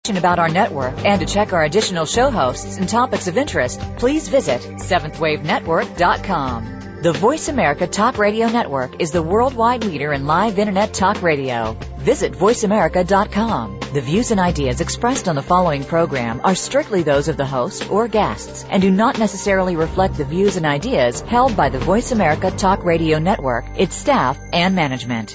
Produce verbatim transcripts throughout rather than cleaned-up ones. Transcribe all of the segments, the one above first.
About our network and to check our additional show hosts and topics of interest, please visit seventh wave network dot com. The Voice America Talk Radio Network is the worldwide leader in live Internet talk radio. Visit voice america dot com. The views and ideas expressed on the following program are strictly those of the host or guests and do not necessarily reflect the views and ideas held by the Voice America Talk Radio Network, its staff, and management.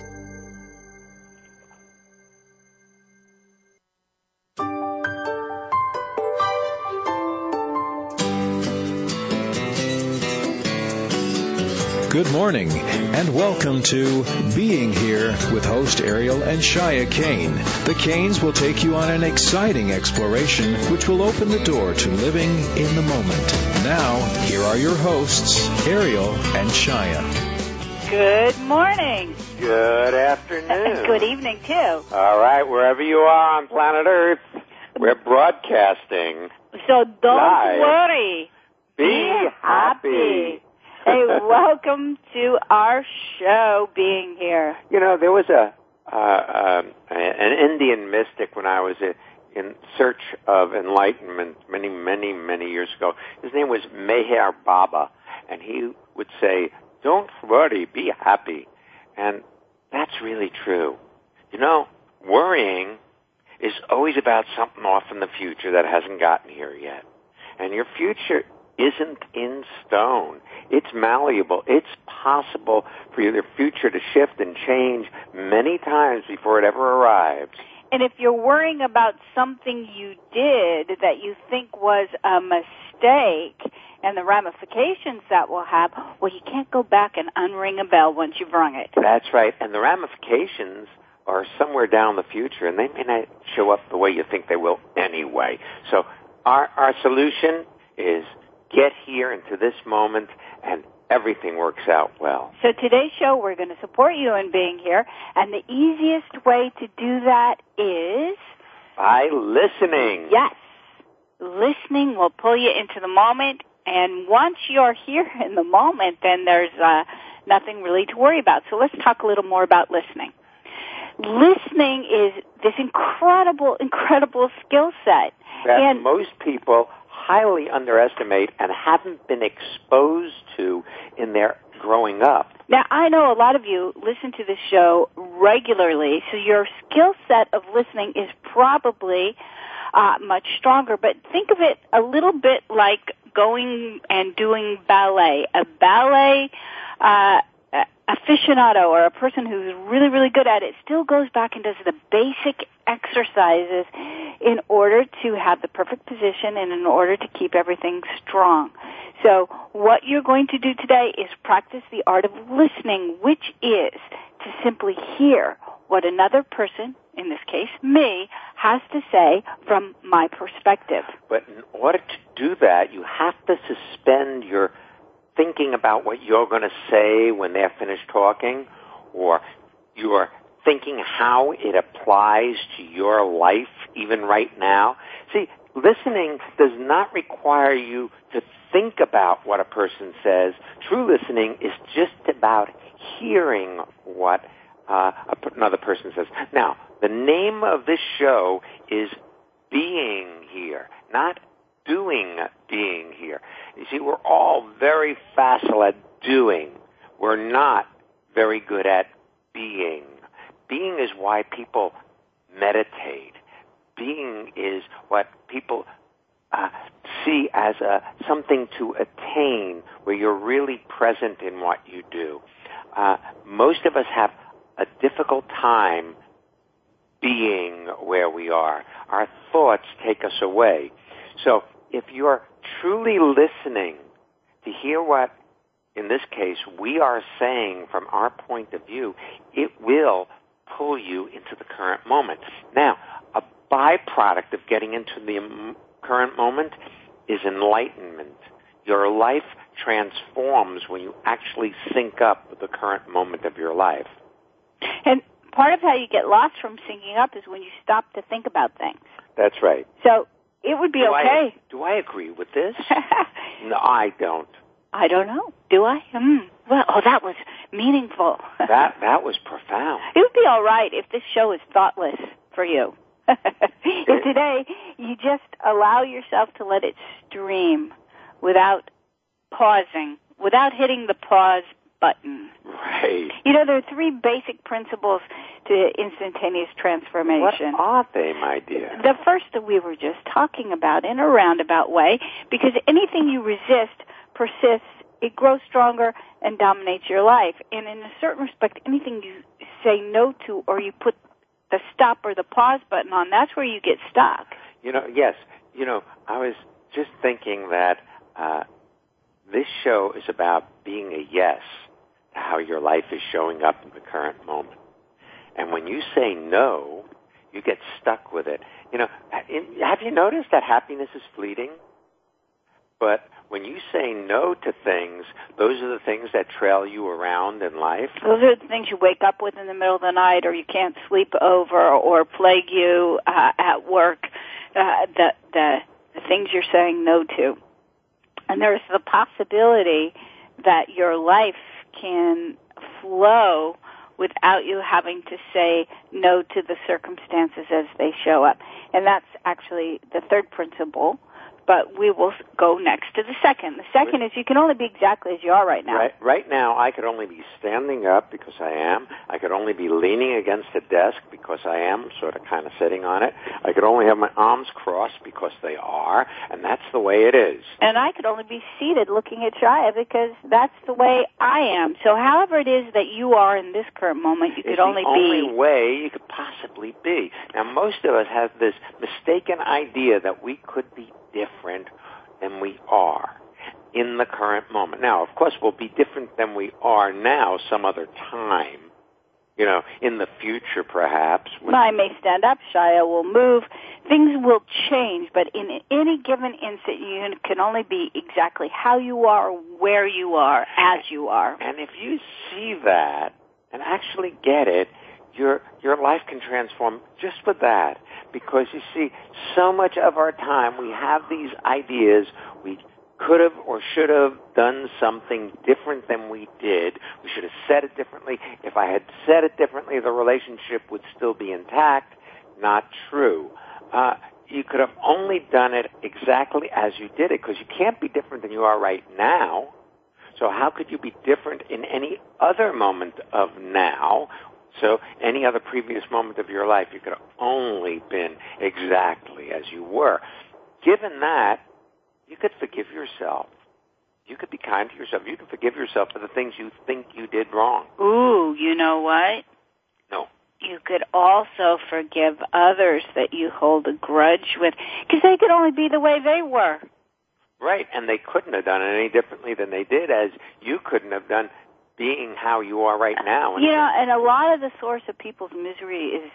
Good morning, and welcome to Being Here with host Ariel and Shia Kane. The Kanes will take you on an exciting exploration which will open the door to living in the moment. Now, here are your hosts, Ariel and Shia. Good morning. Good afternoon. Good evening, too. All right, wherever you are on planet Earth, we're broadcasting. So don't live. worry. Be, Be happy. happy. Hey, welcome to our show, Being Here. You know, there was a uh, uh, an Indian mystic when I was in search of enlightenment many, many, many years ago. His name was Meher Baba, and he would say, "Don't worry, be happy." And that's really true. You know, worrying is always about something off in the future that hasn't gotten here yet. And your future isn't in stone. It's malleable. It's possible for your future to shift and change many times before it ever arrives. And if you're worrying about something you did that you think was a mistake and the ramifications that will have, well, you can't go back and unring a bell once you've rung it. That's right. And the ramifications are somewhere down the future, and they may not show up the way you think they will anyway. So our, our solution is get here into this moment, and everything works out well. So today's show, we're going to support you in being here, and the easiest way to do that is... by listening. Yes. Listening will pull you into the moment, and once you're here in the moment, then there's uh, nothing really to worry about. So let's talk a little more about listening. Listening is this incredible, incredible skill set. That and most people highly underestimate and haven't been exposed to in their growing up. Now, I know a lot of you listen to this show regularly, so your skill set of listening is probably uh, much stronger. But think of it a little bit like going and doing ballet. A ballet uh, aficionado, or a person who's really, really good at it, still goes back and does the basic exercises in order to have the perfect position and in order to keep everything strong. So what you're going to do today is practice the art of listening, which is to simply hear what another person, in this case me, has to say from my perspective. But in order to do that, you have to suspend your thinking about what you're going to say when they're finished talking, or your thinking how it applies to your life even right now. See, listening does not require you to think about what a person says. True listening is just about hearing what uh, another person says. Now, the name of this show is Being Here, not doing being here. You see, we're all very facile at doing. We're not very good at being. Being is why people meditate. Being is what people uh, see as a, something to attain, where you're really present in what you do. Uh, most of us have a difficult time being where we are. Our thoughts take us away. So if you're truly listening to hear what, in this case, we are saying from our point of view, it will pull you into the current moment. Now, a byproduct of getting into the current moment is enlightenment. Your life transforms when you actually sync up with the current moment of your life. And part of how you get lost from syncing up is when you stop to think about things. That's right. So it would be do okay. I, do I agree with this? No, I don't. I don't know. Do I? Mm. Well, oh, that was meaningful. that that was profound. It would be all right if this show is thoughtless for you. If today you just allow yourself to let it stream without pausing, without hitting the pause button. Right. You know, there are three basic principles to instantaneous transformation. What are they, my dear? The first that we were just talking about in a roundabout way, because anything you resist persists, it grows stronger and dominates your life. And in a certain respect, anything you say no to or you put the stop or the pause button on, that's where you get stuck. You know, yes. You know, I was just thinking that uh, this show is about being a yes to how your life is showing up in the current moment. And when you say no, you get stuck with it. You know, have you noticed that happiness is fleeting? But when you say no to things, those are the things that trail you around in life. Those are the things you wake up with in the middle of the night, or you can't sleep over, or plague you uh, at work. Uh, the, the the things you're saying no to. And there's the possibility that your life can flow without you having to say no to the circumstances as they show up. And that's actually the third principle, but we will go next to the second. The second is you can only be exactly as you are right now. Right, right now, I could only be standing up because I am. I could only be leaning against a desk because I am, sort of kind of sitting on it. I could only have my arms crossed because they are, and that's the way it is. And I could only be seated looking at Shia because that's the way I am. So however it is that you are in this current moment, you could it's only the be... only way you could possibly be. Now, most of us have this mistaken idea that we could be different than we are in the current moment. Now, of course, we'll be different than we are now some other time, you know, in the future perhaps. I may stand up, Shia will move, things will change, but in any given instant you can only be exactly how you are, where you are, as you are. And if you see that and actually get it, your your life can transform just with that. Because, you see, so much of our time we have these ideas, we could have or should have done something different than we did. We should have said it differently. If I had said it differently, the relationship would still be intact. Not true. Uh, you could have only done it exactly as you did it, because you can't be different than you are right now. So how could you be different in any other moment of now? So any other previous moment of your life, you could have only been exactly as you were. Given that, you could forgive yourself. You could be kind to yourself. You could forgive yourself for the things you think you did wrong. Ooh, you know what? No. You could also forgive others that you hold a grudge with, because they could only be the way they were. Right, and they couldn't have done it any differently than they did, as you couldn't have done being how you are right now. You know, and a lot of the source of people's misery is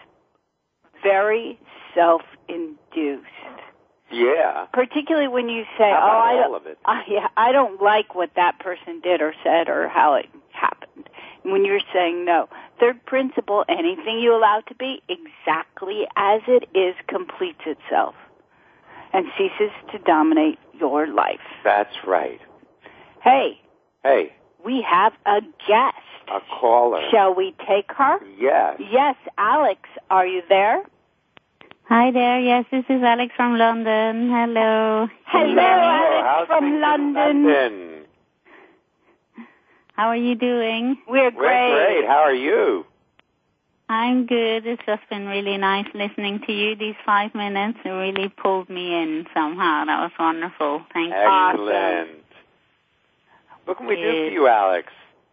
very self-induced. Yeah. Particularly when you say, how "Oh, about I all don't, of it? I, yeah, I don't like what that person did or said or how it happened." When you're saying no, third principle: anything you allow to be exactly as it is completes itself and ceases to dominate your life. That's right. Hey. Hey. We have a guest. A caller. Shall we take her? Yes. Yes, Alex, are you there? Hi there. Yes, this is Alex from London. Hello. Hello, Hello. Alex from London. London. How are you doing? We're great. We're great. How are you? I'm good. It's just been really nice listening to you these five minutes. It really pulled me in somehow. That was wonderful. Thank you. Excellent. Awesome. What can we do for you, Alex?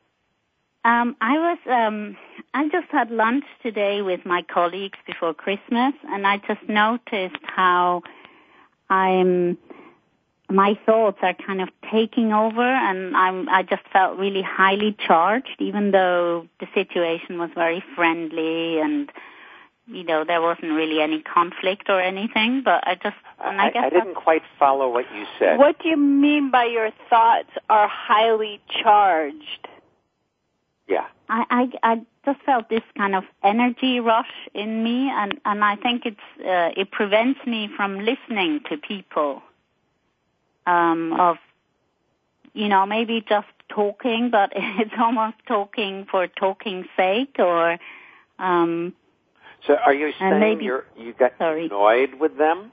Um, I was, um, I just had lunch today with my colleagues before Christmas, and I just noticed how I'm, my thoughts are kind of taking over, and I'm, I just felt really highly charged, even though the situation was very friendly and, you know, there wasn't really any conflict or anything, but I just... And I, I, guess I didn't quite follow what you said. What do you mean by your thoughts are highly charged? Yeah. I, I, I just felt this kind of energy rush in me, and, and I think it's uh, it prevents me from listening to people, um, of, you know, maybe just talking, but it's almost talking for talking's sake, or... Um, So are you saying maybe, you're, you got sorry. annoyed with them?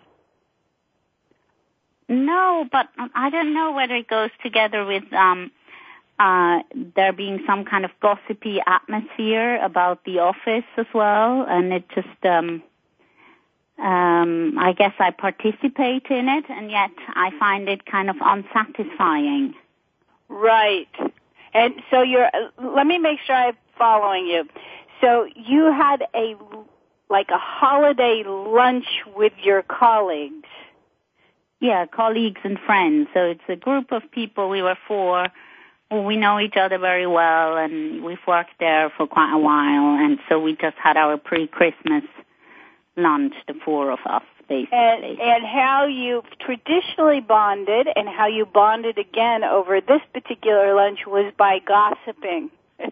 No, but I don't know whether it goes together with um, uh, there being some kind of gossipy atmosphere about the office as well, and it just, um, um, I guess I participate in it, and yet I find it kind of unsatisfying. Right. And so you're, let me make sure I'm following you. So you had a, like a holiday lunch with your colleagues. Yeah, colleagues and friends. So it's a group of people. We were four. We know each other very well, and we've worked there for quite a while. And so we just had our pre-Christmas lunch, the four of us, basically. And, and how you traditionally bonded and how you bonded again over this particular lunch was by gossiping.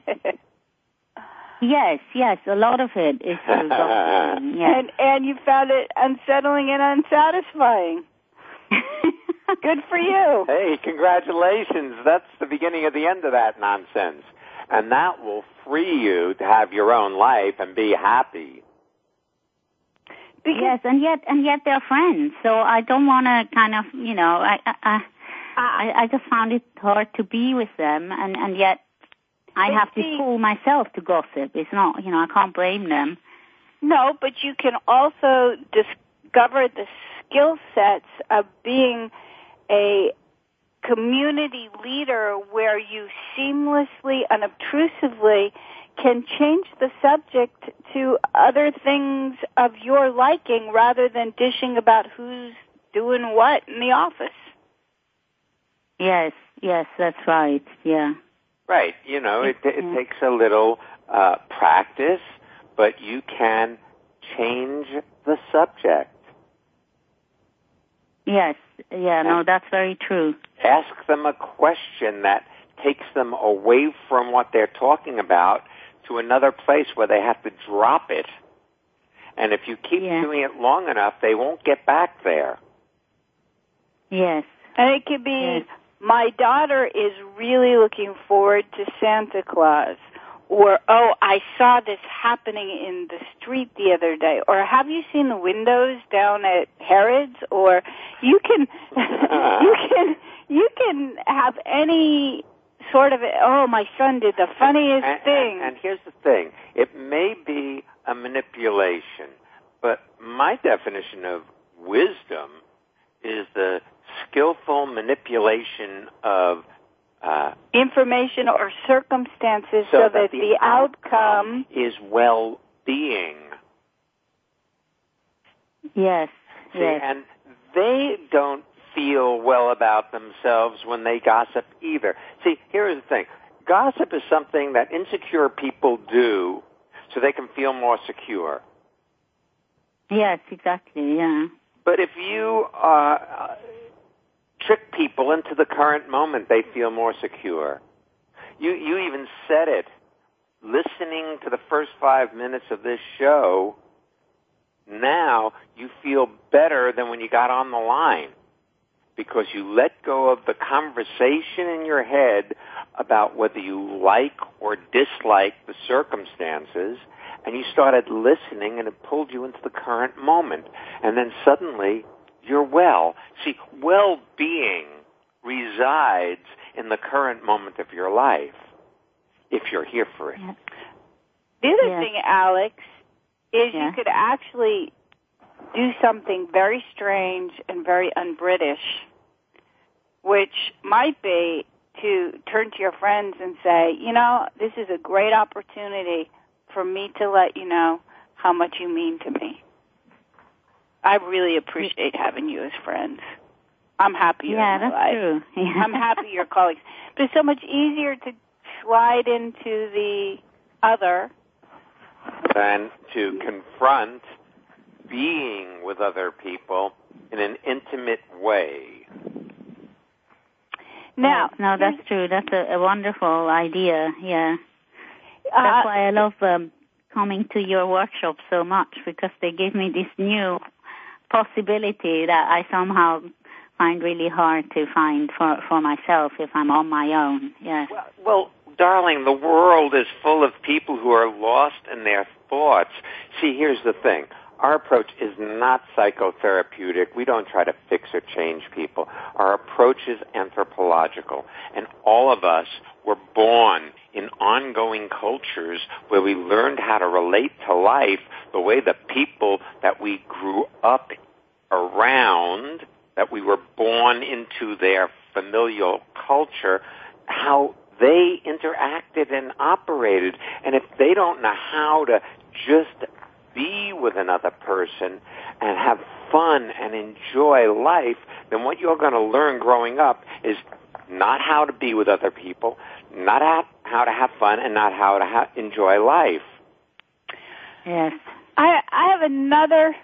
Yes, yes, a lot of it is through gossiping. Yes. And, and you found it unsettling and unsatisfying. Good for you. Hey, congratulations. That's the beginning of the end of that nonsense. And that will free you to have your own life and be happy. Because yes, and yet, and yet they're friends. So I don't want to kind of, you know, I, I, I, I just found it hard to be with them, and, and yet I have to fool myself to gossip. It's not, you know, I can't blame them. No, but you can also discover the skill sets of being a community leader where you seamlessly, unobtrusively can change the subject to other things of your liking rather than dishing about who's doing what in the office. Yes, yes, that's right, yeah. Right, you know, it, it takes a little uh, practice, but you can change the subject. Yes, yeah, no, that's very true. Ask them a question that takes them away from what they're talking about to another place where they have to drop it. And if you keep yeah. doing it long enough, they won't get back there. Yes. And it could be, yes. my daughter is really looking forward to Santa Claus. Or, oh, I saw this happening in the street the other day. Or, have you seen the windows down at Harrods? Or, you can, you can, you can have any sort of, oh, my son did the funniest and, thing. And, and here's the thing. It may be a manipulation, but my definition of wisdom is the skillful manipulation of Uh, information or circumstances so, so that, that the, the outcome, outcome is well-being. Yes, See, yes. and they don't feel well about themselves when they gossip either. See, here's the thing. Gossip is something that insecure people do so they can feel more secure. Yes, exactly, yeah. But if you uh, trick people into the current moment, they feel more secure. You you even said it. Listening to the first five minutes of this show, now you feel better than when you got on the line because you let go of the conversation in your head about whether you like or dislike the circumstances, and you started listening, and it pulled you into the current moment. And then suddenly, you're well. See, well-being resides in the current moment of your life, if you're here for it. Yeah. The other yeah. thing, Alex, is yeah. you could actually do something very strange and very un-British, which might be to turn to your friends and say, you know, this is a great opportunity for me to let you know how much you mean to me. I really appreciate having you as friends. I'm happy you're yeah, in my that's life. true. Yeah. I'm happy you're colleagues. But it's so much easier to slide into the other than to confront being with other people in an intimate way. Now, no, that's true. That's a, a wonderful idea. Yeah, uh, that's why I love um, coming to your workshop so much, because they give me this new possibility that I somehow find really hard to find for for myself if I'm on my own. Yes. Well, well darling, the world is full of people who are lost in their thoughts. See, here's the thing. Our approach is not psychotherapeutic. We don't try to fix or change people. Our approach is anthropological. And all of us were born in ongoing cultures where we learned how to relate to life the way the people that we grew up around, that we were born into their familial culture, how they interacted and operated. And if they don't know how to just be with another person and have fun and enjoy life, then what you're going to learn growing up is not how to be with other people, not how to have fun, and not how to ha- enjoy life. Yes. I, I have another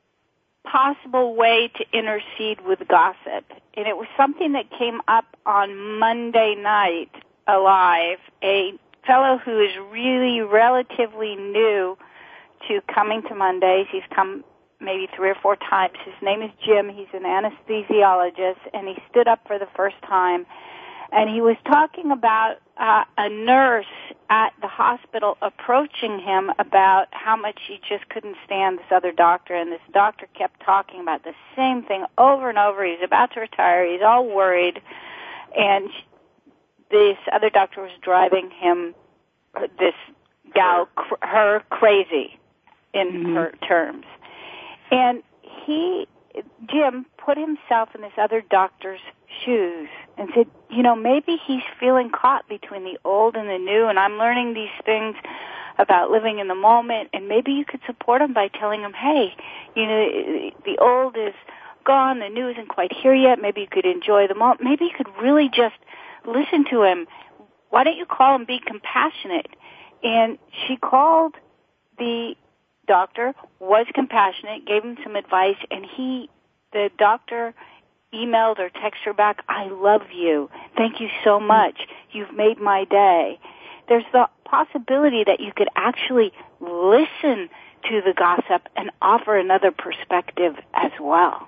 possible way to intercede with gossip, and it was something that came up on Monday night alive. A fellow who is really relatively new to coming to Mondays. He's come maybe three or four times. His name is Jim. He's an anesthesiologist, and he stood up for the first time. And he was talking about uh, a nurse at the hospital approaching him about how much he just couldn't stand this other doctor, and this doctor kept talking about the same thing over and over. He's about to retire. He's all worried. And this other doctor was driving him, this gal, cr- her crazy in mm-hmm. her terms. And he, Jim, put himself in this other doctor's shoes and said, you know, maybe he's feeling caught between the old and the new, and I'm learning these things about living in the moment, and maybe you could support him by telling him, hey, you know, the old is gone, the new isn't quite here yet, maybe you could enjoy the moment, maybe you could really just listen to him. Why don't you call him, be compassionate? And she called the doctor, was compassionate, gave him some advice, and he, the doctor, emailed or texted her back, I love you. Thank you so much. You've made my day. There's the possibility that you could actually listen to the gossip and offer another perspective as well.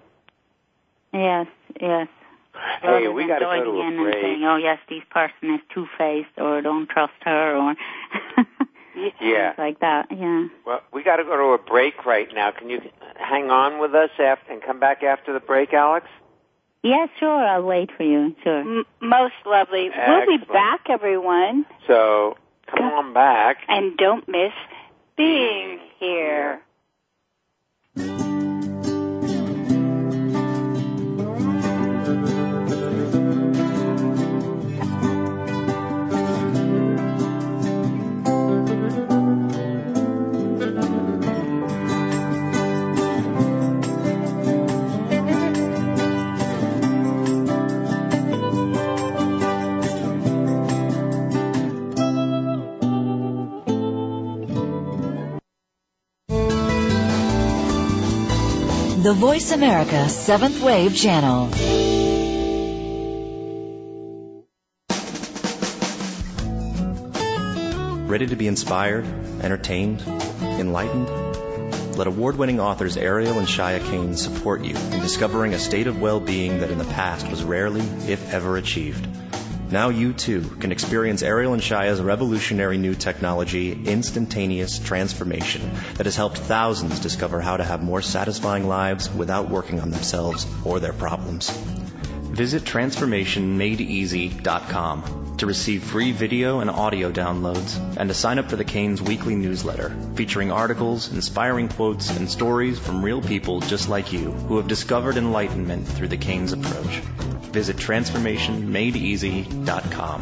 Yes, yes. Hey, Rather we got to go to a break. And saying, oh, yes, this person is two-faced, or don't trust her, or yeah, like that. Yeah. Well, we got to go to a break right now. Can you hang on with us after, and come back after the break, Alex? Yeah, sure. I'll wait for you. Sure. M- most lovely. Excellent. We'll be back, everyone. So come on back. And don't miss being here. The Voice America Seventh Wave Channel. Ready to be inspired, entertained, enlightened? Let award-winning authors Ariel and Shia Kane support you in discovering a state of well-being that in the past was rarely, if ever, achieved. Now you, too, can experience Ariel and Shia's revolutionary new technology, Instantaneous Transformation, that has helped thousands discover how to have more satisfying lives without working on themselves or their problems. Visit transformation made easy dot com to receive free video and audio downloads and to sign up for the Kane's weekly newsletter featuring articles, inspiring quotes, and stories from real people just like you who have discovered enlightenment through the Kane's approach. Visit transformation made easy dot com.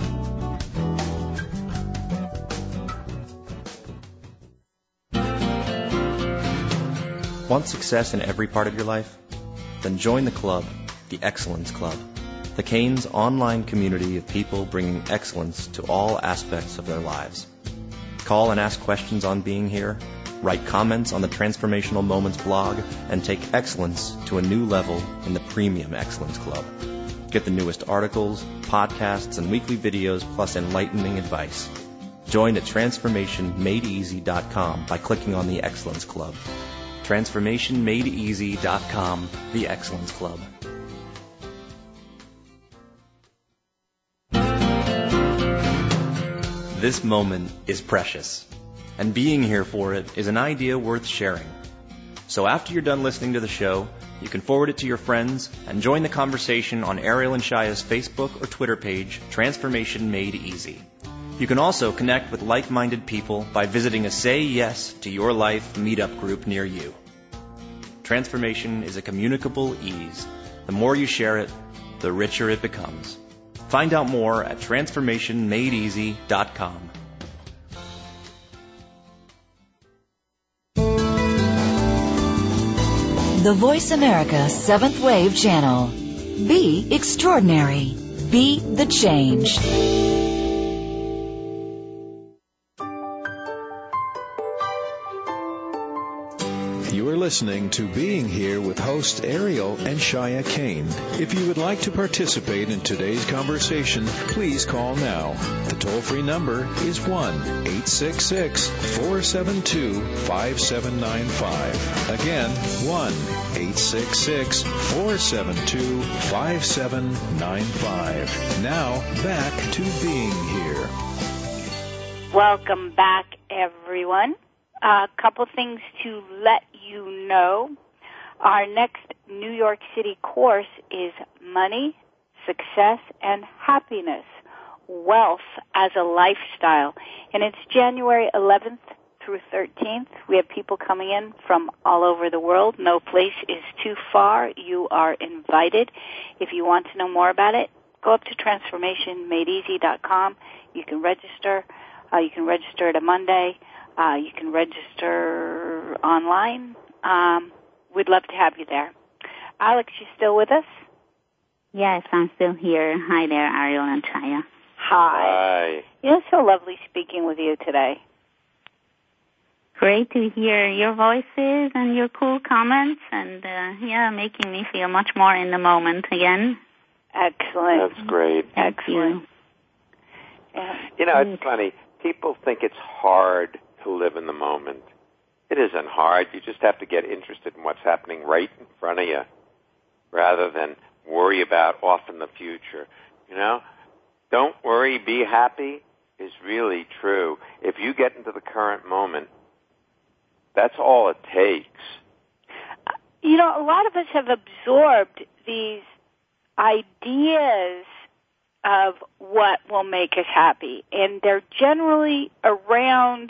Want success in every part of your life? Then join the club, the Excellence Club, the Kane's online community of people bringing excellence to all aspects of their lives. Call and ask questions on being here, write comments on the Transformational Moments blog, and take excellence to a new level in the Premium Excellence Club. Get the newest articles, podcasts, and weekly videos, plus enlightening advice. Join at transformation made easy dot com by clicking on the Excellence Club. transformation made easy dot com, the Excellence Club. this moment is precious, and being here for it is an idea worth sharing. So after you're done listening to the show, you can forward it to your friends and join the conversation on Ariel and Shaya's Facebook or Twitter page, Transformation Made Easy. You can also connect with like-minded people by visiting a Say Yes to Your Life meetup group near you. Transformation is a communicable ease. The more you share it, the richer it becomes. Find out more at transformation made easy dot com. The Voice America Seventh Wave Channel. Be extraordinary. Be the change. You are listening to Being Here with host Ariel and Shaya Kane. If you would like to participate in today's conversation, please call now. The toll-free number is one eight six six, four seven two, five seven nine five. Again, one eight six six, four seven two, five seven nine five. Now, back to Being Here. Welcome back, everyone. A couple things to let you know. Our next New York City course is Money, Success, and Happiness, Wealth as a Lifestyle. And it's January eleventh through thirteenth. We have people coming in from all over the world. No place is too far. You are invited. If you want to know more about it, go up to transformation made easy dot com. You can register. Uh, you can register at a Monday. Uh, you can register online. Um, we'd love to have you there. Alex, you still with us? Yes, I'm still here. Hi there, Ariel and Shaya. Hi. Hi. You know, so lovely speaking with you today. Great to hear your voices and your cool comments, and uh, yeah, making me feel much more in the moment again. Excellent. That's great. Excellent. Yeah. You know, it's funny. People think it's hard to live in the moment. It isn't hard. You just have to get interested in what's happening right in front of you rather than worry about off in the future. You know, don't worry, be happy is really true. If you get into the current moment, that's all it takes. You know, a lot of us have absorbed these ideas of what will make us happy, and they're generally around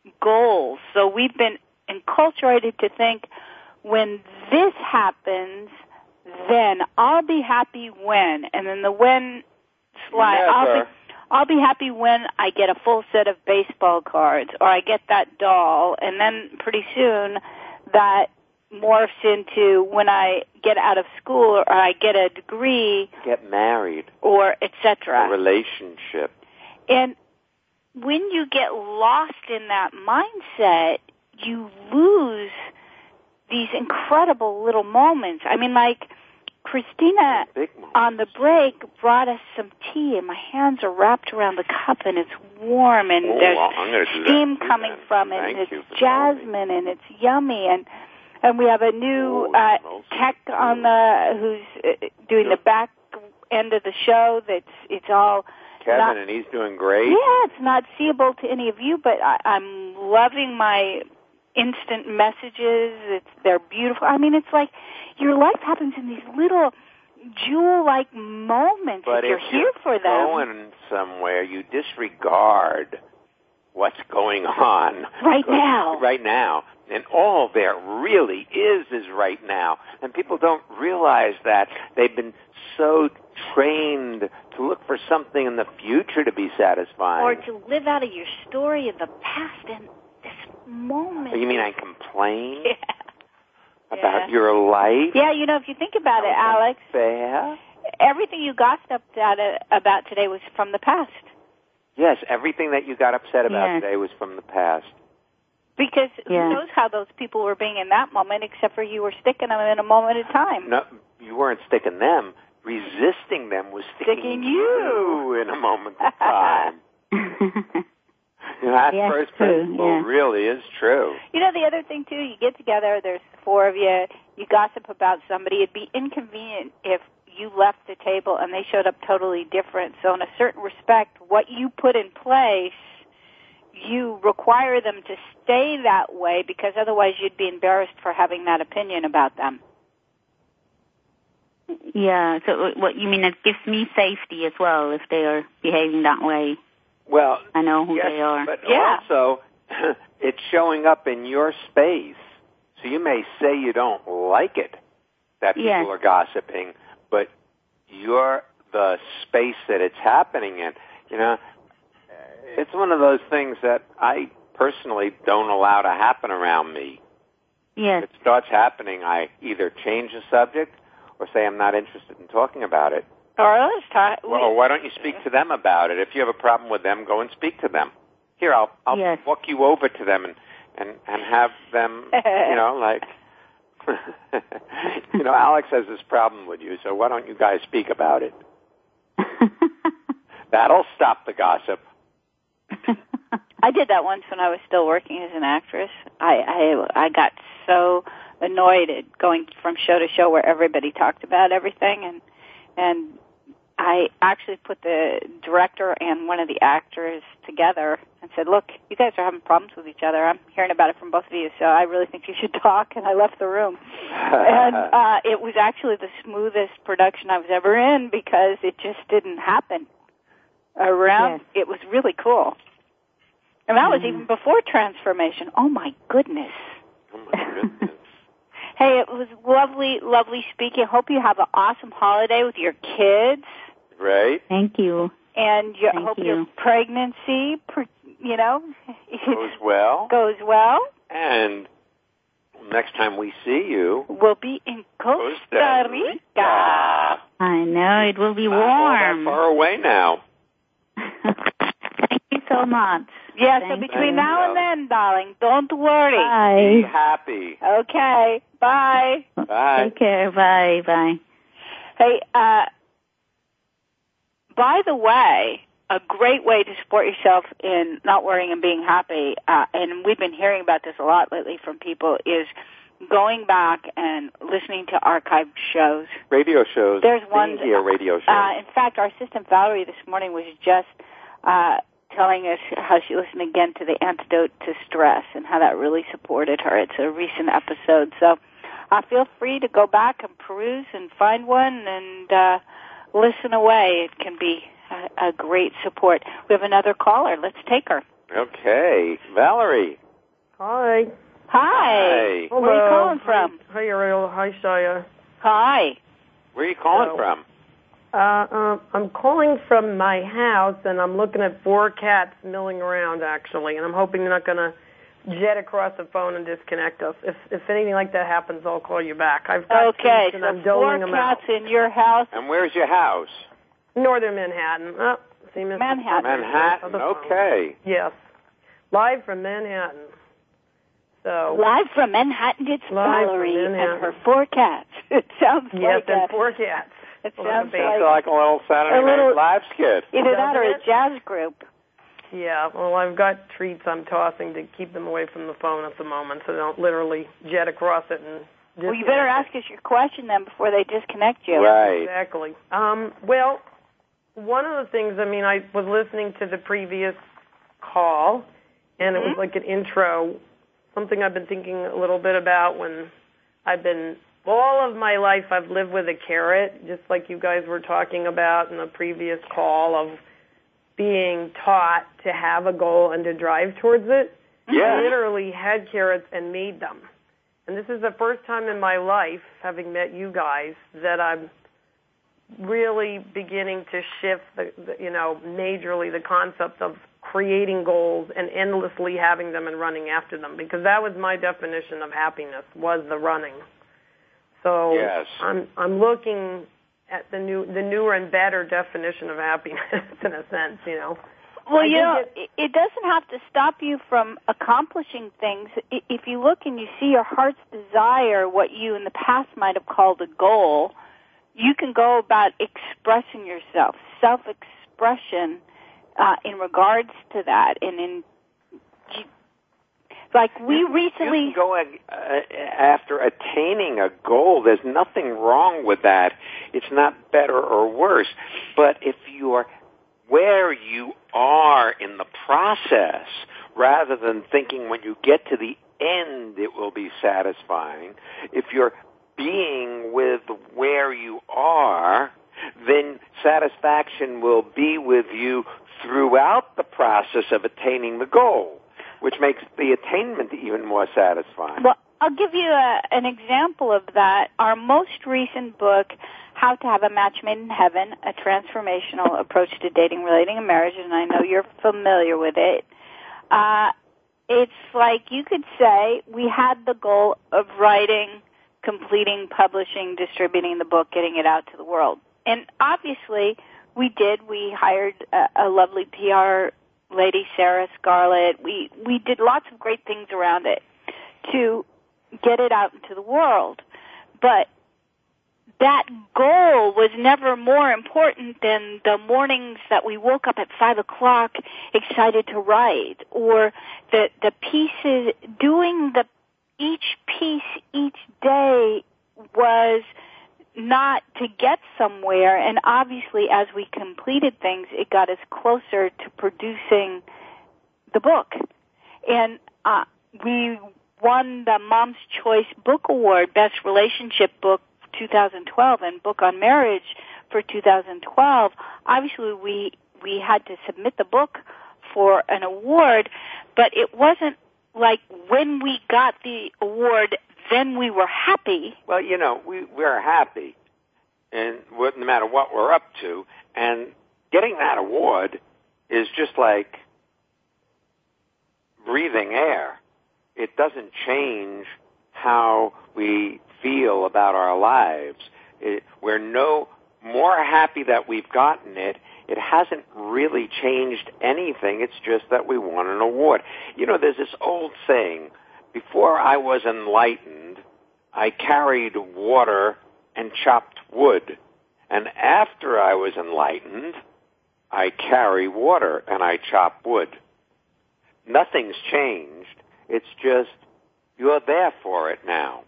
goals. So we've been enculturated to think, when this happens, then I'll be happy when, and then the when slide, I'll be, I'll be happy when I get a full set of baseball cards, or I get that doll, and then pretty soon that morphs into when I get out of school, or I get a degree, get married, or et cetera. A relationship. And when you get lost in that mindset, you lose these incredible little moments. I mean, like Christina on the break brought us some tea, and my hands are wrapped around the cup, and it's warm, and oh, there's well, steam coming then. from it, Thank and it's jasmine, and it's yummy, and and we have a new oh, uh, tech on the who's uh, doing the back end of the show. That's it's all. Kevin, not, and he's doing great. Yeah, it's not seeable to any of you, but I, I'm loving my instant messages. It's they're beautiful. I mean, it's like your life happens in these little jewel-like moments. But if you're if here you're for them, going somewhere, you disregard what's going on right now. Right now. And all there really is is right now. And people don't realize that. They've been so trained to look for something in the future to be satisfying. Or to live out of your story in the past and this moment. You mean I complain yeah. about yeah. your life? Yeah, you know, if you think about it, Alex, fair? everything you gossiped about today was from the past. Yes, everything that you got upset about yes. today was from the past. Because yeah. who knows how those people were being in that moment, except for you were sticking them in a moment of time. No, you weren't sticking them. Resisting them was sticking, sticking you. you in a moment of time. You know, that yes, first true. principle yeah. really is true. You know, the other thing, too, you get together, there's four of you, you gossip about somebody. It'd be inconvenient if you left the table and they showed up totally different. So in a certain respect, what you put in place you require them to stay that way because otherwise you'd be embarrassed for having that opinion about them. Yeah, so what you mean, it gives me safety as well if they are behaving that way. Well, I know who yes, they are. But yeah. also, it's showing up in your space. So you may say you don't like it that people yes. are gossiping, but you're the space that it's happening in. You know, it's one of those things that I personally don't allow to happen around me. Yes. If it starts happening, I either change the subject or say I'm not interested in talking about it. Or let's talk. Well, or why don't you speak to them about it? If you have a problem with them, go and speak to them. Here, I'll I'll yes. walk you over to them and, and, and have them, you know, like, you know, Alex has this problem with you, so why don't you guys speak about it? That'll stop the gossip. I did that once when I was still working as an actress. I I, I got so annoyed at going from show to show where everybody talked about everything, and and I actually put the director and one of the actors together and said, look, you guys are having problems with each other. I'm hearing about it from both of you, so I really think you should talk, and I left the room. and uh, it was actually the smoothest production I was ever in because it just didn't happen around. Yes. It was really cool. And that was Mm-hmm. even before transformation. Oh, my goodness. Oh, my goodness. Hey, it was lovely, lovely speaking. Hope you have an awesome holiday with your kids. Right? Thank you. And you, Thank hope you. your pregnancy, you know, Goes well. goes well. And next time we see you, We'll be in Costa, Costa Rica. Rica. I know, it will be Not all that warm. far away now. Thank you so much. Yeah, so Thank between you. now and then, darling, don't worry. Be Bye. happy. Okay, bye. Bye. Take care. Bye. Bye. Hey, uh, by the way, a great way to support yourself in not worrying and being happy, uh, and we've been hearing about this a lot lately from people, is going back and listening to archived shows. Radio shows. There's one Being here radio shows. Uh, in fact, our assistant Valerie this morning was just uh, telling us how she listened again to the Antidote to Stress and how that really supported her. It's a recent episode, so uh, feel free to go back and peruse and find one and uh, listen away. It can be a, a great support. We have another caller. Let's take her. Okay. Valerie. Hi. Hi. Hi. Hello. Where are you calling from? Hi, Ariel. Hi, Shia. Hi. Where are you calling Hello. from? Uh, um, I'm calling from my house, and I'm looking at four cats milling around, actually, and I'm hoping they're not going to jet across the phone and disconnect us. If if anything like that happens, I'll call you back. I've got Okay, treats, and so I'm four doling them cats out. in your house. And where's your house? Northern Manhattan. Oh, see, Mister Manhattan. Manhattan. Other phone. Okay. Yes. Live from Manhattan. So. Live from Manhattan, it's Live from Valerie Manhattan. and her four cats. It sounds Yes, like and a, four cats. it Well, sounds that's a Sounds like like a little Saturday A little- Night Live skit. either that or a Doesn't it? jazz group. Yeah, well, I've got treats I'm tossing to keep them away from the phone at the moment so they don't literally jet across it and Well, you better ask us your question then before they disconnect you. Right. Exactly. Um, well, one of the things, I mean, I was listening to the previous call, and it was Mm-hmm. like an intro, something I've been thinking a little bit about when I've been, all of my life I've lived with a carrot, just like you guys were talking about in the previous call of being taught to have a goal and to drive towards it. Yeah. I literally had carrots and made them. And this is the first time in my life, having met you guys, that I'm really beginning to shift, the, the you know, majorly the concept of creating goals and endlessly having them and running after them, because that was my definition of happiness, was the running. So Yes. I'm I'm looking at the new the newer and better definition of happiness in a sense, you know. Well, I you think know, it- it, it doesn't have to stop you from accomplishing things. I- If you look and you see your heart's desire, what you in the past might have called a goal, you can go about expressing yourself, self-expression uh, in regards to that. And in, like we You- recently... You can go uh, after attaining a goal. There's nothing wrong with that. It's not better or worse. But if you're where you are in the process rather than thinking when you get to the end it will be satisfying, if you're being with where you are, then satisfaction will be with you throughout the process of attaining the goal, which makes the attainment even more satisfying. Well, I'll give you a, an example of that. Our most recent book, How to Have a Match Made in Heaven, a transformational approach to dating, relating, and marriage, and I know you're familiar with it. Uh, it's like you could say we had the goal of writing, completing, publishing, distributing the book, getting it out to the world. And obviously, we did. We hired a, a lovely P R lady, Sarah Scarlett. We, we did lots of great things around it to get it out into the world. But that goal was never more important than the mornings that we woke up at five o'clock excited to write, or the, the pieces, doing the, each piece each day was not to get somewhere, and obviously as we completed things, it got us closer to producing the book. And uh, we won the Mom's Choice Book Award, Best Relationship Book two thousand twelve, and Book on Marriage for two thousand twelve. Obviously, we we had to submit the book for an award, but it wasn't like when we got the award, then we were happy. Well, you know, we, we're happy, and no matter what we're up to, and getting that award is just like breathing air. It doesn't change how we feel about our lives. It, we're no more happy that we've gotten it. It hasn't really changed anything. It's just that we won an award. You know, there's this old saying, before I was enlightened, I carried water and chopped wood. And after I was enlightened, I carry water and I chop wood. Nothing's changed. It's just you're there for it now.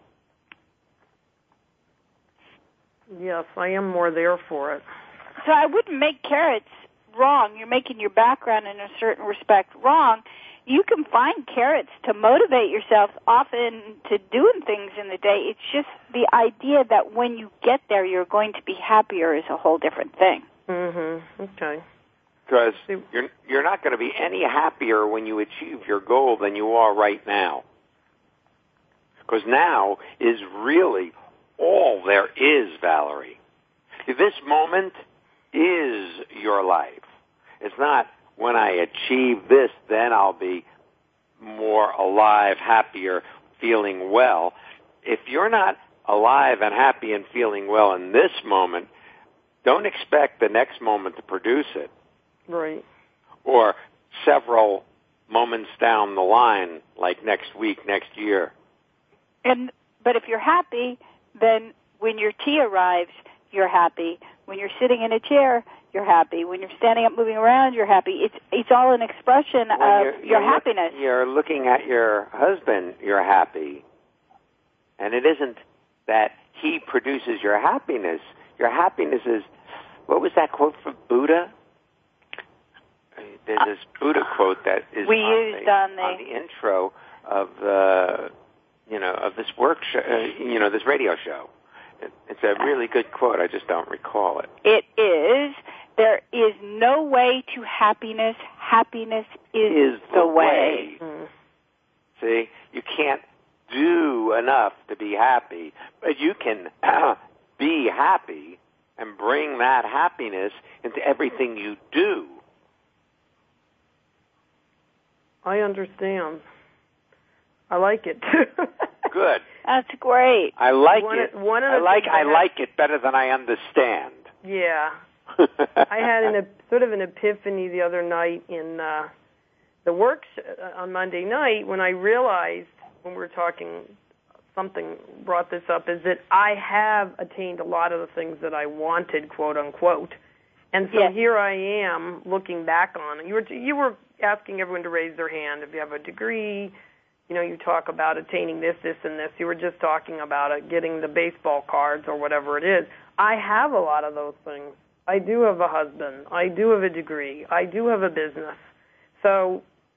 Yes, I am more there for it. So I wouldn't make carrots wrong. You're making your background in a certain respect wrong. You can find carrots to motivate yourself often to doing things in the day. It's just the idea that when you get there, you're going to be happier is a whole different thing. Mm-hmm. Okay. Because you're, you're not going to be any happier when you achieve your goal than you are right now. Because now is really all there is, Valerie. This moment is your life. It's not when I achieve this, then I'll be more alive, happier, feeling well. If you're not alive and happy and feeling well in this moment, don't expect the next moment to produce it. Right. Or several moments down the line, like next week, next year. And but if you're happy, then when your tea arrives, you're happy. When you're sitting in a chair, you're happy. When you're standing up, moving around, you're happy. It's it's all an expression when of you're, your you're happiness. Look, you're looking at your husband, you're happy. And it isn't that he produces your happiness. Your happiness is, what was that quote from Buddha? There's this Buddha quote that is we on, used the, on, the, on the intro of the, you know, of this work, show, uh, you know, this radio show. It, it's a really good quote. I just don't recall it. It is. There is no way to happiness. Happiness is, is the, the way. way. Mm. See, you can't do enough to be happy, but you can uh, be happy and bring that happiness into everything you do. I understand. I like it too. Good. That's great. I like one it. Of, one of I the like. things I I like it better than I understand. Yeah. I had an, sort of an epiphany the other night in uh, the work sh- on Monday night when I realized, when we were talking, something brought this up, is that I have attained a lot of the things that I wanted, quote unquote. And so yes. Here I am looking back on it. You were you were asking everyone to raise their hand if you have a degree. You know, you talk about attaining this, this, and this. You were just talking about it, getting the baseball cards or whatever it is. I have a lot of those things. I do have a husband. I do have a degree. I do have a business. So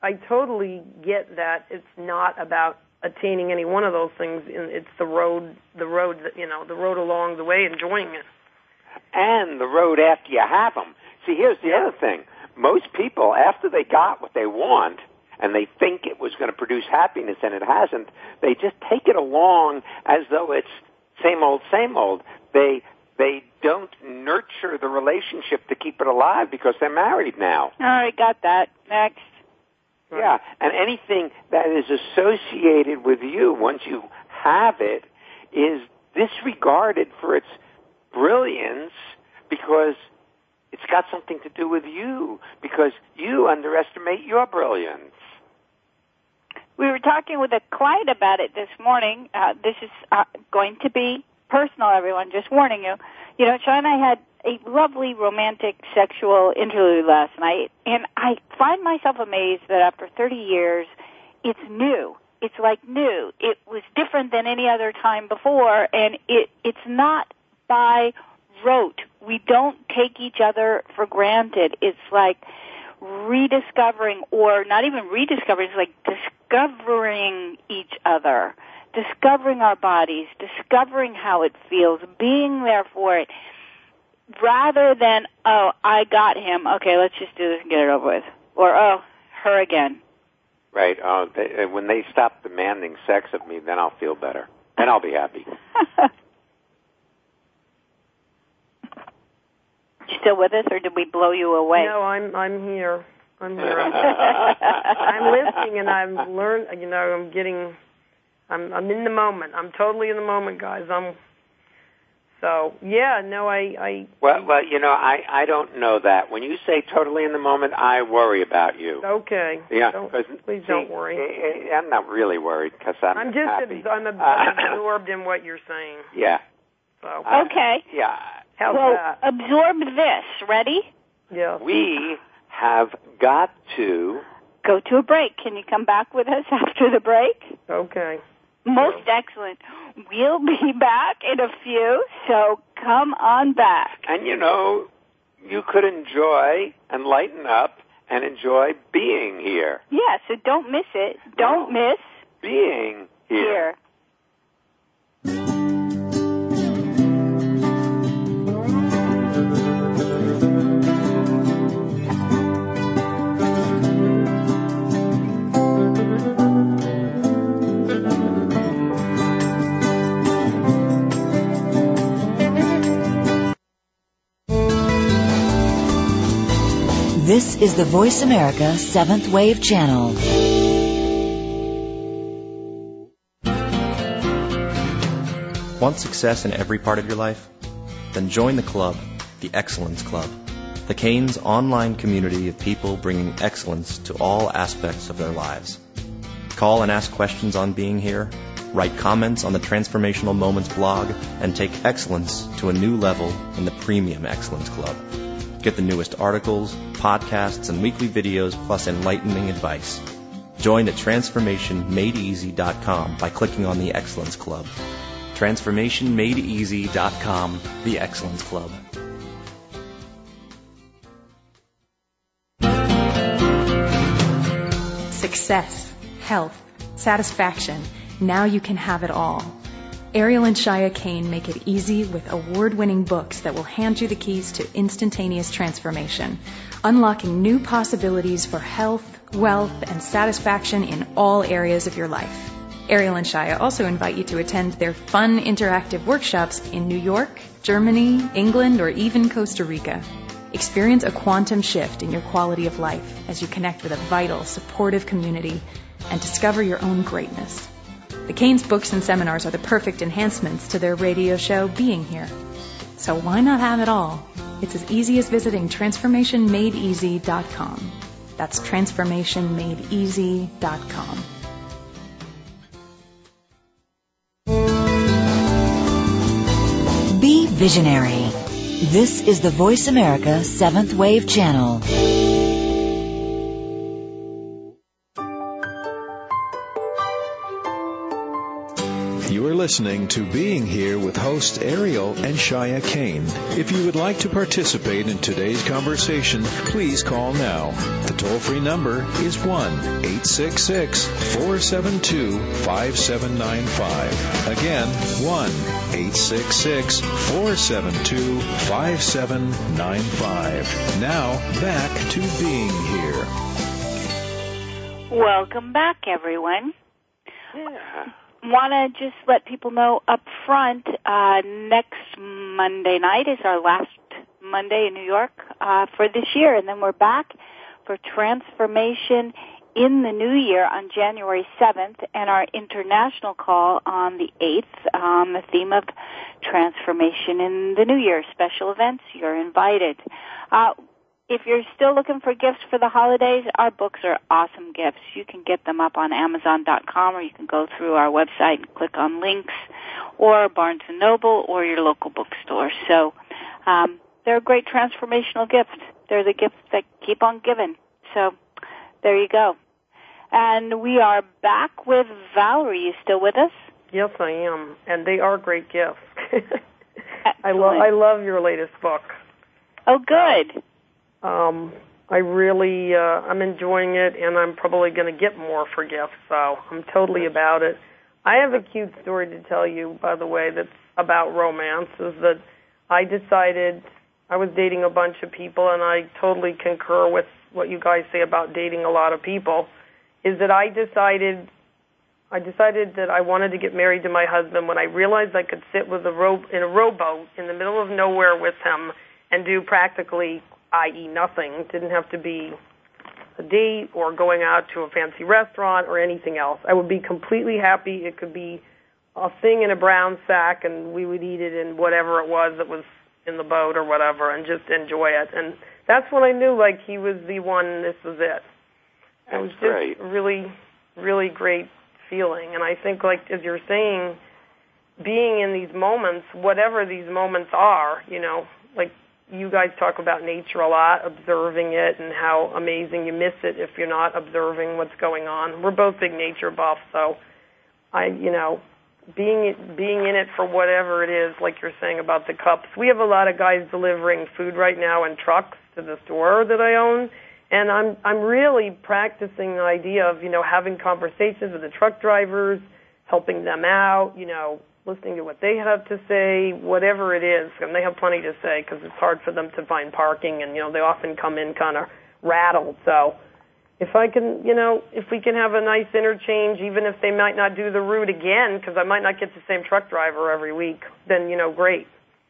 I totally get that it's not about attaining any one of those things. It's the road, the road that, you know, the road along the way, enjoying it. And the road after you have them. See, here's the other thing. Most people, after they got what they want, and they think it was going to produce happiness, and it hasn't, they just take it along as though it's same old, same old. They they don't nurture the relationship to keep it alive because they're married now. All right, got that. Next. Yeah, and anything that is associated with you, once you have it, is disregarded for its brilliance because it's got something to do with you, because you underestimate your brilliance. We were talking with a client about it this morning. Uh, this is uh, going to be personal, everyone, just warning you. You know, Sean and I had a lovely romantic sexual interlude last night, and I find myself amazed that after thirty years, it's new. It's like new. It was different than any other time before, and it it's not by rote. We don't take each other for granted. It's like rediscovering, or not even rediscovering, it's like discovering each other, discovering our bodies, discovering how it feels, being there for it, rather than, oh, I got him, okay, let's just do this and get it over with, or, oh, her again. Right. Uh, they, when they stop demanding sex of me, then I'll feel better. Then I'll be happy. You still with us, or did we blow you away? No, I'm I'm here. I'm here. I'm, I'm listening, and I'm learn. You know, I'm getting. I'm I'm in the moment. I'm totally in the moment, guys. I'm. So yeah, no, I. I well, well, you know, I I don't know that. When you say totally in the moment, I worry about you. Okay. Yeah. Don't, please see, don't worry. I'm not really worried because I'm. I'm just happy. I'm absorbed in what you're saying. Yeah. So. Okay. Uh, yeah. How's well, that? absorb this. Ready? Yeah. We have got to go to a break. Can you come back with us after the break? Okay. Most yeah. excellent. We'll be back in a few, so come on back. And, you know, you could enjoy and lighten up and enjoy being here. Yeah, so don't miss it. Don't miss being here. here. This is the Voice America Seventh Wave Channel. Want success in every part of your life? Then join the club, the Excellence Club, the Canes online community of people bringing excellence to all aspects of their lives. Call and ask questions on being here, write comments on the Transformational Moments blog, and take excellence to a new level in the Premium Excellence Club. Get the newest articles, podcasts, and weekly videos, plus enlightening advice. Join at transformation made easy dot com by clicking on the Excellence Club. transformation made easy dot com, the Excellence Club. Success, health, satisfaction. Now you can have it all. Ariel and Shia Kane make it easy with award-winning books that will hand you the keys to instantaneous transformation, unlocking new possibilities for health, wealth, and satisfaction in all areas of your life. Ariel and Shia also invite you to attend their fun interactive workshops in New York, Germany, England, or even Costa Rica. Experience a quantum shift in your quality of life as you connect with a vital, supportive community and discover your own greatness. The Canes books and seminars are the perfect enhancements to their radio show, Being Here. So why not have it all? It's as easy as visiting transformation made easy dot com. That's transformation made easy dot com. Be visionary. This is the Voice America Seventh Wave Channel. You are listening to Being Here with hosts Ariel and Shia Kane. If you would like to participate in today's conversation, please call now. The toll-free number is one eight six six, four seven two, five seven nine five. Again, one eight six six, four seven two, five seven nine five. Now, back to Being Here. Welcome back, everyone. Yeah. Want to just let people know up front, uh, next Monday night is our last Monday in New York uh, for this year, and then we're back for Transformation in the New Year on January seventh, and our international call on the eighth on the theme of Transformation in the New Year. Special events, you're invited. Uh, If you're still looking for gifts for the holidays, our books are awesome gifts. You can get them up on Amazon dot com, or you can go through our website and click on links, or Barnes and Noble, or your local bookstore. So um, they're a great transformational gift. They're the gifts that keep on giving. So there you go. And we are back with Valerie. You still with us? Yes, I am, and they are great gifts. I love I love your latest book. Oh, good. Um, I really, uh, I'm enjoying it, and I'm probably going to get more for gifts, so I'm totally about it. I have a cute story to tell you, by the way, that's about romance, is that I decided, I was dating a bunch of people, and I totally concur with what you guys say about dating a lot of people, is that I decided, I decided that I wanted to get married to my husband when I realized I could sit with a row, in a rowboat in the middle of nowhere with him and do practically that is nothing. Didn't have to be a date or going out to a fancy restaurant or anything else. I would be completely happy. It could be a thing in a brown sack, and we would eat it in whatever it was that was in the boat or whatever, and just enjoy it. And that's when I knew, like, he was the one, and this was it. It was just great. really, really great feeling. And I think, like, as you're saying, being in these moments, whatever these moments are, you know, like, you guys talk about nature a lot, observing it, and how amazing you miss it if you're not observing what's going on. We're both big nature buffs, so I, you know, being being in it for whatever it is, like you're saying about the cups. We have a lot of guys delivering food right now in trucks to the store that I own, and I'm I'm really practicing the idea of, you know, having conversations with the truck drivers, helping them out, you know, listening to what they have to say, whatever it is, and they have plenty to say because it's hard for them to find parking, and, you know, they often come in kind of rattled. So if I can, you know, if we can have a nice interchange, even if they might not do the route again, because I might not get the same truck driver every week, then, you know, great.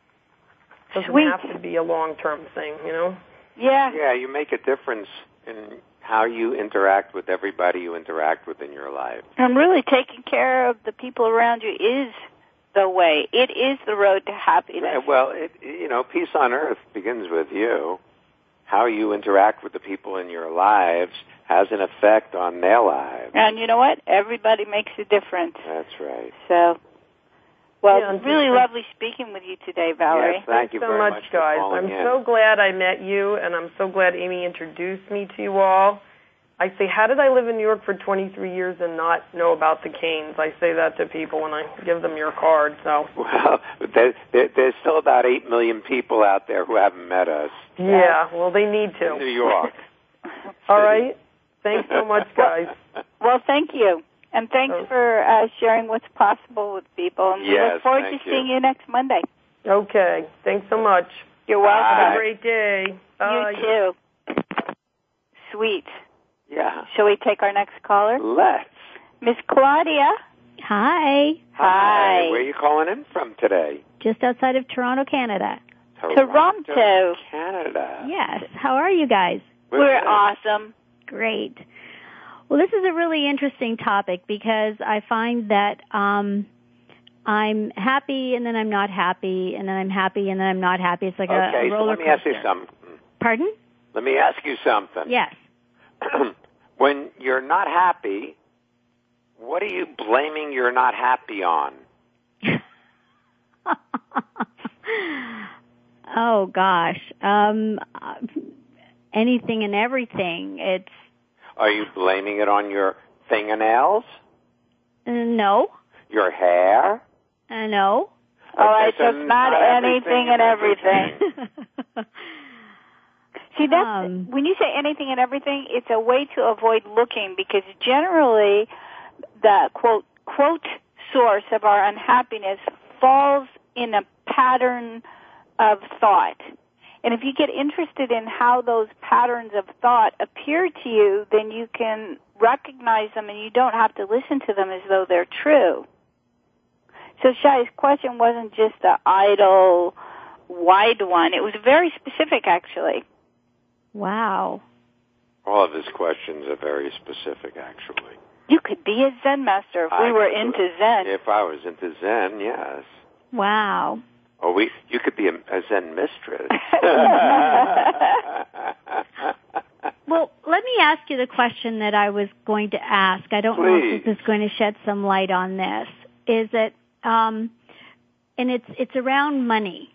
It doesn't Sweet. have to be a long-term thing, you know? Yeah. Yeah, you make a difference in how you interact with everybody you interact with in your life. And really taking care of the people around you is the way. It is the road to happiness. Well, it, you know, peace on earth begins with you. How you interact with the people in your lives has an effect on their lives. And you know what? Everybody makes a difference. That's right. So, well, Yeah, it's really lovely speaking with you today, Valerie. Yes, thank you so very much, much for guys. calling I'm in. so glad I met you, and I'm so glad Amy introduced me to you all. I say, how did I live in New York for twenty-three years and not know about the Canes? I say that to people when I give them your card. So, well, there, there, there's still about eight million people out there who haven't met us. yeah, well, they need to. In New York. All right. Thanks so much, guys. Well, thank you. And thanks Oh. for uh, sharing what's possible with people. And we Yes, look forward thank to you. seeing you next Monday. Okay. Thanks so much. You're welcome. Have Bye. a great day. Bye. You too. Sweet. Yeah. Shall we take our next caller? Let's. Miss Claudia. Hi, Hi. Where are you calling in from today? just outside of Toronto, Canada. Toronto. Canada. Yes. How are you guys? We're We're good. awesome. Great. Well, this is a really interesting topic because I find that um, I'm happy and then I'm not happy and then I'm happy and then I'm not happy. It's like a, Okay, a so roller let me ask you coaster. something. Pardon? Let me ask you something. Yes. When you're not happy, what are you blaming you're not happy on? Oh gosh, um, uh, anything and everything. It's Are you blaming it on your fingernails? uh, no, Your hair? Uh, no. All right, Okay, so it's not, not anything and everything. everything. See, that's, Um, when you say anything and everything, it's a way to avoid looking, because generally the quote quote source of our unhappiness falls in a pattern of thought. And if you get interested in how those patterns of thought appear to you, then you can recognize them and you don't have to listen to them as though they're true. So Shai's question wasn't just an idle, wide one. It was very specific, actually. wow. All of his questions are very specific, actually. You could be a Zen master if we I were could. into Zen. If I was into Zen, yes. Wow. Or we, you could be a, a Zen mistress. Well, let me ask you the question that I was going to ask. I don't Please. know if this is going to shed some light on this. Is it, um, and it's it's around money,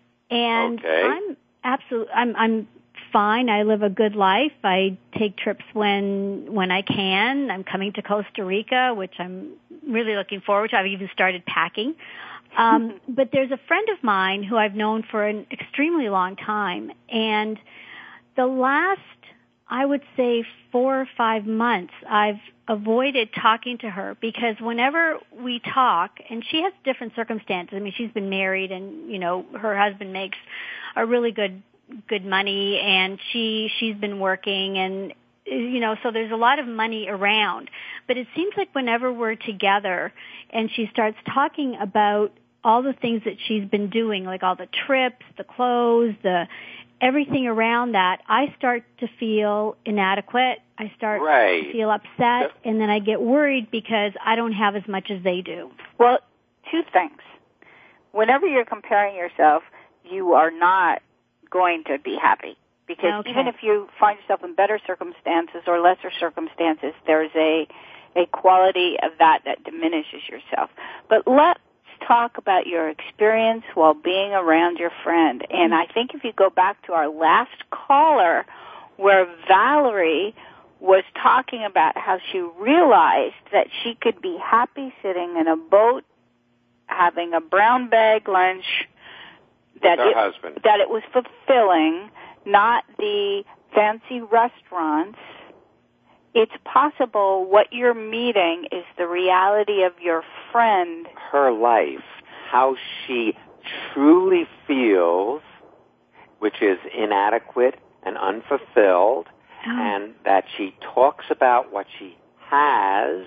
and Okay. I'm absolutely I'm I'm fine. I live a good life. I take trips when when I can. I'm coming to Costa Rica, which I'm really looking forward to. I've even started packing. Um, but there's a friend of mine who I've known for an extremely long time, and the last, I would say, four or five months, I've avoided talking to her because whenever we talk, and she has different circumstances. I mean, she's been married, and you know, her husband makes a really good good money, and she she's been working, and you know, so there's a lot of money around. But it seems like whenever we're together and she starts talking about all the things that she's been doing, like all the trips, the clothes, the everything around that, I start to feel inadequate. I start Right. to feel upset, and then I get worried because I don't have as much as they do. Well, two things. Whenever you're comparing yourself, you are not going to be happy. Because Okay. even if you find yourself in better circumstances or lesser circumstances, there's a a quality of that that diminishes yourself. But let's talk about your experience while being around your friend. And I think if you go back to our last caller, where Valerie was talking about how she realized that she could be happy sitting in a boat having a brown bag lunch, that With her it, husband. that it was fulfilling, not the fancy restaurants. It's possible what you're meeting is the reality of your friend. Her life, how she truly feels, which is inadequate and unfulfilled, Oh. and that she talks about what she has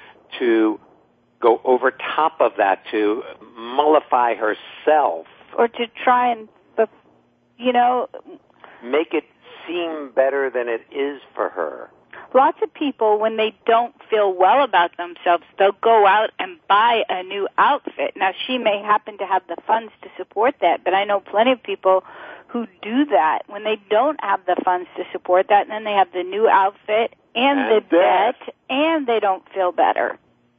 to go over top of that, to mollify herself. Or to try and, you know, make it seem better than it is for her. lots of people, when they don't feel well about themselves, they'll go out and buy a new outfit. Now, she may happen to have the funds to support that, but I know plenty of people who do that when they don't have the funds to support that, and then they have the new outfit and, And the debt. debt, and they don't feel better.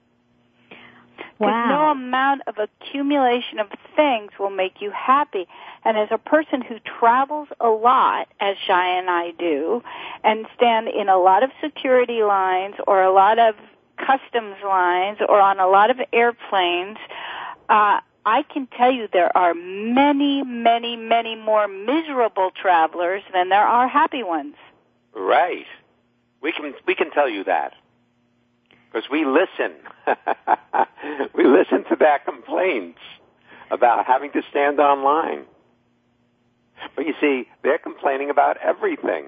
Because Wow. no amount of accumulation of things will make you happy. And as a person who travels a lot, as Shai and I do, and stand in a lot of security lines or a lot of customs lines or on a lot of airplanes, uh, I can tell you there are many, many, many more miserable travelers than there are happy ones. Right. We can we can tell you that. Because we listen. We listen to their complaints about having to stand online. But you see, they're complaining about everything.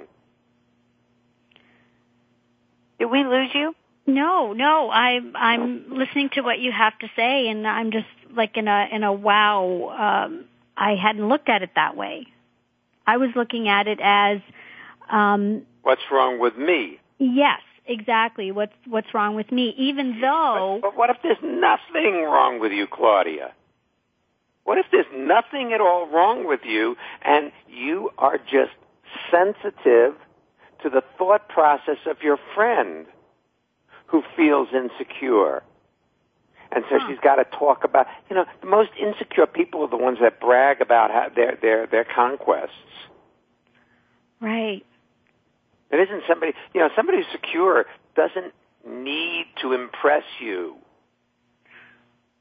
Did we lose you? No, no. I I'm listening to what you have to say, and I'm just like in a in a wow. Um, I hadn't looked at it that way. I was looking at it as um, What's wrong with me? yes, exactly. What's what's wrong with me? Even though, But, but what if there's nothing wrong with you, Claudia? What if there's nothing at all wrong with you, and you are just sensitive to the thought process of your friend who feels insecure? And so Huh. she's got to talk about, you know, the most insecure people are the ones that brag about how their their their conquests. right? It isn't somebody, you know, somebody who's secure doesn't need to impress you.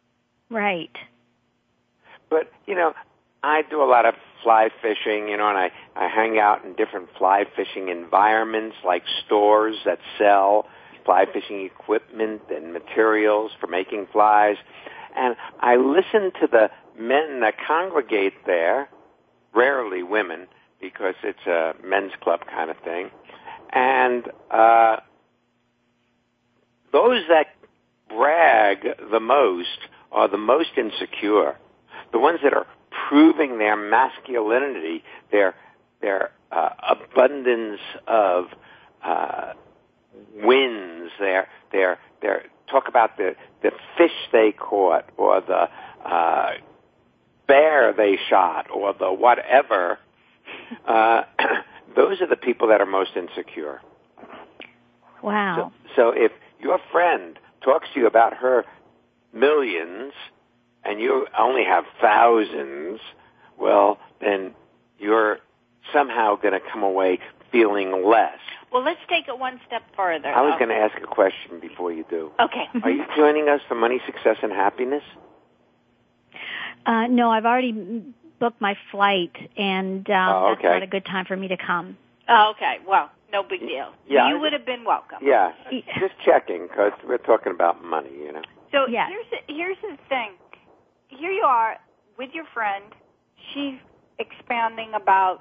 Right. But, you know, I do a lot of fly fishing, you know, and I, I hang out in different fly fishing environments like stores that sell fly fishing equipment and materials for making flies. And I listen to the men that congregate there, rarely women, because it's a men's club kind of thing. And uh, those that brag the most are the most insecure, the ones that are proving their masculinity, their their uh, abundance of uh, wins, their their their talk about the the fish they caught or the uh, bear they shot or the whatever. Uh, those are the people that are most insecure. Wow. So, so if your friend talks to you about her millions and you only have thousands, well, then you're somehow going to come away feeling less. Well, let's take it one step further. I was going to ask a question before you do. Okay. Are you joining us for Money, Success, and Happiness? Uh, no, I've already booked my flight, and um, oh, okay. that's not a good time for me to come. Oh, okay. Well, no big deal. Yeah, you would have been welcome. Yeah, just checking, because we're talking about money, you know. So yes. here's the, here's the thing. Here you are with your friend. She's expounding about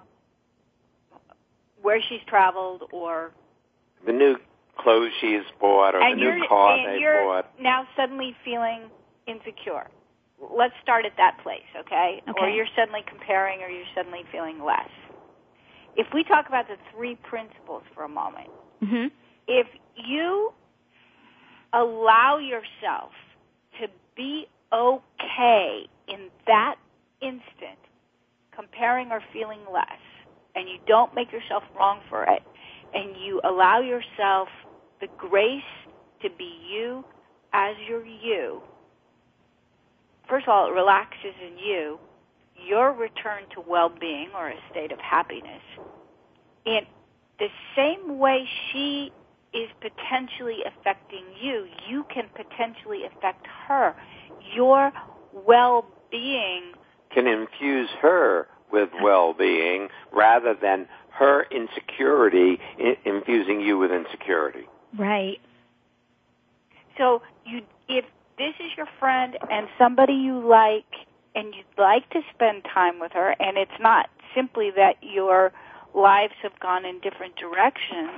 where she's traveled or the new clothes she's bought or and the you're, new car and they you're bought. Now suddenly feeling insecure. Let's start at that place, okay? Okay. Or you're suddenly comparing or you're suddenly feeling less. If we talk about the three principles for a moment, mm-hmm. if you allow yourself to be okay in that instant, comparing or feeling less, and you don't make yourself wrong for it, and you allow yourself the grace to be you as you're you, first of all, it relaxes in you your return to well-being or a state of happiness. In the same way she is potentially affecting you, you can potentially affect her. Your well-being can infuse her with well-being rather than her insecurity I- infusing you with insecurity. Right. So you, if this is your friend and somebody you like and you'd like to spend time with her, and it's not simply that your lives have gone in different directions,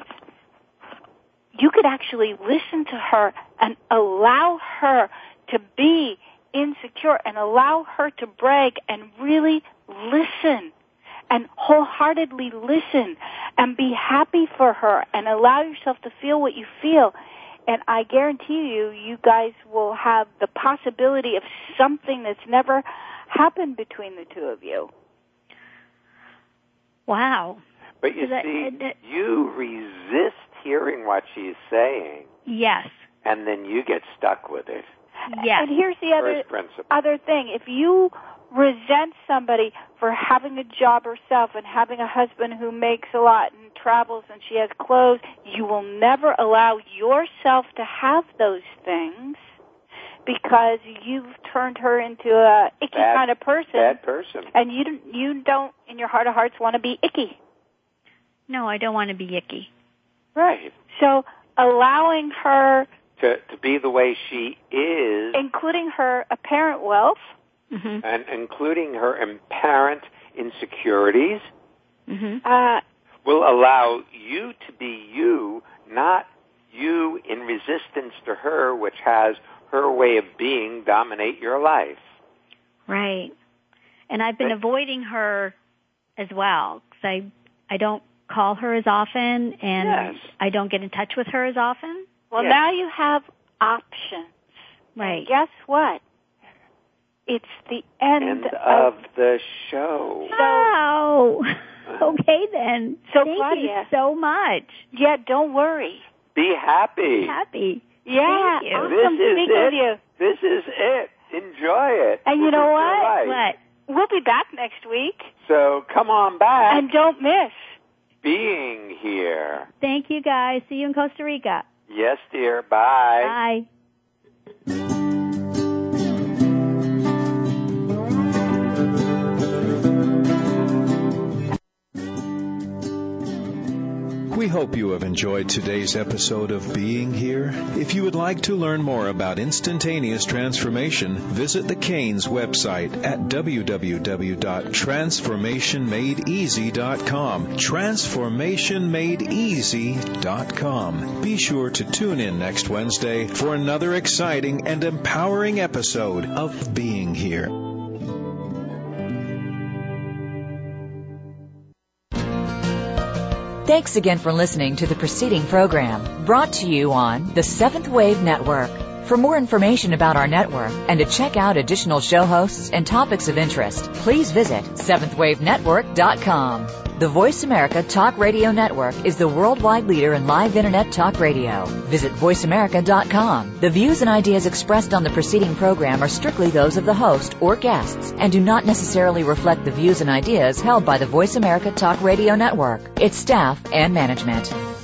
you could actually listen to her and allow her to be insecure and allow her to brag and really listen and wholeheartedly listen and be happy for her and allow yourself to feel what you feel. And I guarantee you, you guys will have the possibility of something that's never happened between the two of you. Wow. But you that, see, that, you resist hearing what she's saying. Yes. And then you get stuck with it. Yes. And here's the other, principle. other thing. If you resent somebody for having a job herself and having a husband who makes a lot and travels and she has clothes, you will never allow yourself to have those things because you've turned her into a icky bad, kind of person. Bad person. And you don't, you don't, in your heart of hearts, want to be icky. No, I don't want to be icky. Right. So allowing her to to be the way she is, including her apparent wealth, mm-hmm. and including her apparent insecurities, mm-hmm. uh, will allow you to be you, not you in resistance to her, which has her way of being dominate your life. Right. And I've been Right. avoiding her as well because I I don't call her as often, and Yes. I don't get in touch with her as often. well, Yes. now you have options. Right. And guess what? It's the end, End of the show. Wow. Okay then. So, Thank Claudia. you so much. Yeah, don't worry. Be happy. Happy. Yeah, Thank you. awesome This is speaking it. with you. This is it. Enjoy it. And you This know is your what? life. What? We'll be back next week. So come on back. And don't miss. Being here. Thank you guys. See you in Costa Rica. Yes, dear. Bye. Bye. We hope you have enjoyed today's episode of Being Here. If you would like to learn more about instantaneous transformation, visit the Canes website at w w w dot transformation made easy dot com. transformation made easy dot com. Be sure to tune in next Wednesday for another exciting and empowering episode of Being Here. Thanks again for listening to the preceding program, brought to you on the Seventh Wave Network. For more information about our network and to check out additional show hosts and topics of interest, please visit seventh wave network dot com. The Voice America Talk Radio Network is the worldwide leader in live Internet talk radio. Visit voice america dot com. The views and ideas expressed on the preceding program are strictly those of the host or guests and do not necessarily reflect the views and ideas held by the Voice America Talk Radio Network, its staff, and management.